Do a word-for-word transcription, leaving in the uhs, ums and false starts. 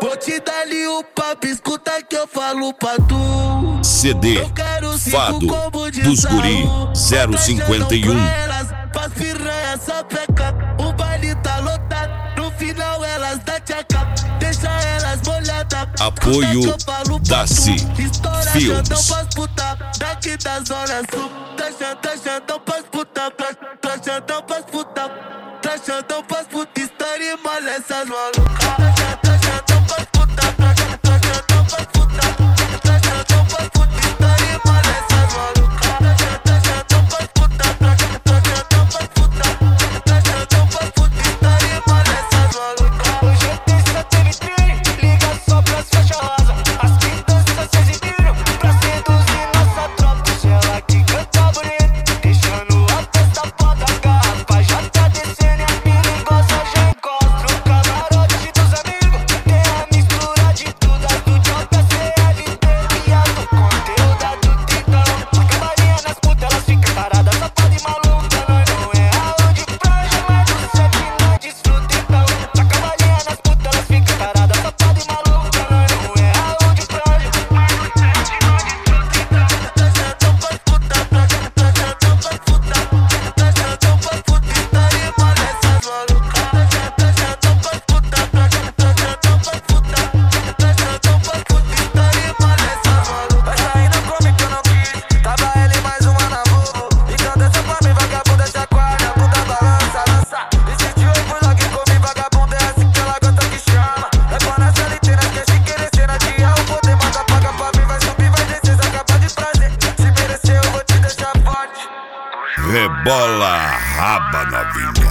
Vou te dar ali o papo, escuta que eu falo pra tu. C D Fado dos Guri zero cinquenta e um. Pras piranhas só peca, o baile tá lotado. No final elas dá tchaca, deixa elas molhadas. Apoio Daci Filmes. Daqui da zona sul, tá chandão pras puta, tá chandão pras puta, tá chandão pras puta, história e malha essas malucas. Tá chandão pras puta, tá chandão pras puta, tá chandão pras puta, história e malha essas malucas. Tá chandão pras puta, tá chandão pras puta, tá chandão pras puta, história e malha essas malucas. Hoje é terça, teve treino, liga só pras faixas rosa. As que dançam se exibiram pra seduzir nossa tropa. Ela que canta bonito, deixando a festa foda. A garrafa já tá descendo e a perigosa já encontra o camarote dos amigos. Tem a mistura de tudo, as do J C L T e a do conteúdo do Titão. A cavalinha nas putas, elas ficam paradas, safada e maluca. Nós não é aonde franja, mas o sete nós desfruta então. A cavalinha nas putas, elas ficam paradas, safada e maluca. Nós não é aonde franja, mas o sete nós desfruta então. Tá chandão pras puta, tá chandão pras puta, tá chandão pras puta, história e malha essas malucas. Tá chandão pras puta, tá chandão pras puta, tá chandão pras puta, história e malha essas malucas. Vai saindo comigo que eu não quis, tava ele mais uma na bobo. Então dança pra mim, vagabunda, chacoalha, bunda balança, lança. Esse dia eu fui logo e comi vagabunda, é assim que ela gosta que chama. É pra na C L T, não esquece querer cena de real. O poder manda paga pra mim, vai subir, vai descer, se acaba de prazer. Se merecer eu vou te deixar forte. Rebola a raba, novinha.